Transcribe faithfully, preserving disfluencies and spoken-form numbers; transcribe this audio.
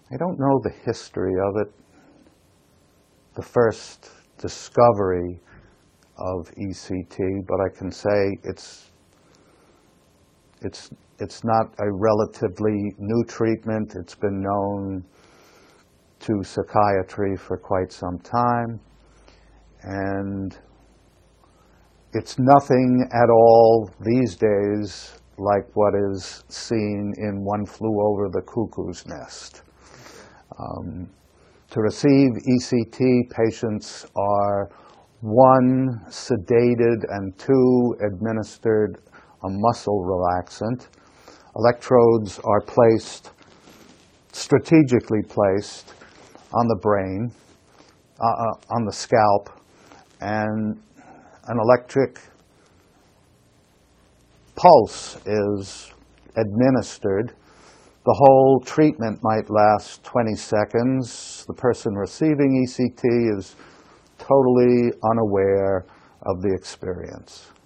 I don't know the history of it. The first discovery of E C T, but I can say it's it's it's not a relatively new treatment. It's been known to psychiatry for quite some time, and it's nothing at all these days like what is seen in One Flew Over the Cuckoo's Nest. Um, to receive E C T, patients are one, sedated, and two, administered a muscle relaxant. Electrodes are placed, strategically placed, on the brain, uh, uh, on the scalp, and an electric pulse is administered. The whole treatment might last twenty seconds. The person receiving E C T is totally unaware of the experience.